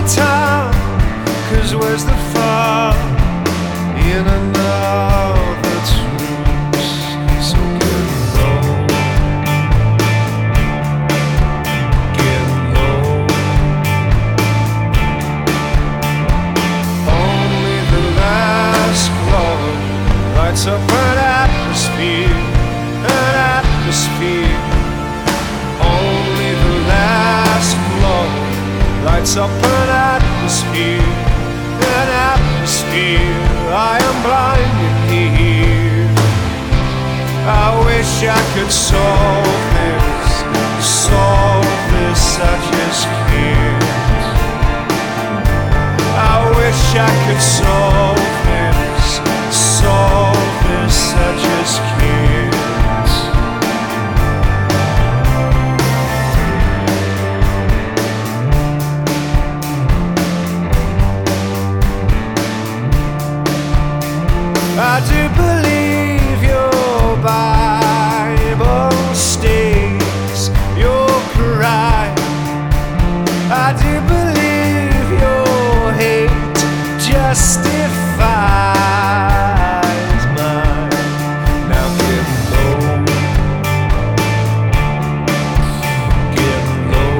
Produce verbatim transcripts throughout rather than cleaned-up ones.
time, 'cause where's the fun in another truce? So get low, get low. Only the last glow lights up an atmosphere, an atmosphere. Only the last glow lights up an atmosphere, an atmosphere. I am blinded here. I wish I could solve this, solve this, I just can't. I wish I could solve this, solve this, I just can't. I do believe your Bible states your pride. I do believe your hate justifies mine. Now get low, get low.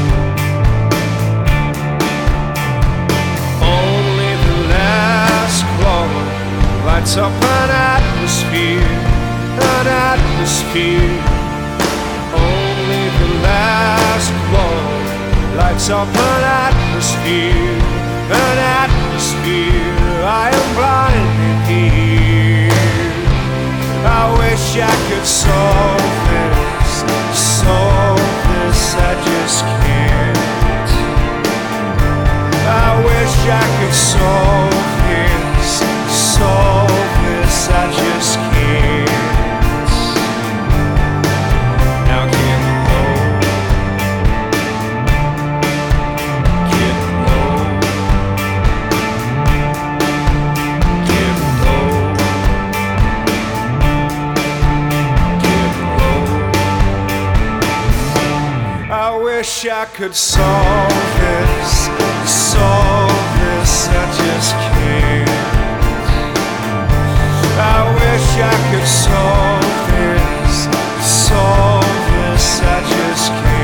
Only the last glow lights up an atmosphere, an atmosphere. Only the last glow lights up an atmosphere, an atmosphere. I am blinded here. I wish I could solve this, solve this, I just can't. I wish I could solve this, solve this, I just can't. Now get low, get low, get low, get low. I wish I could solve this, solve this, I just can't. I wish I could solve this, solve this, I just can't.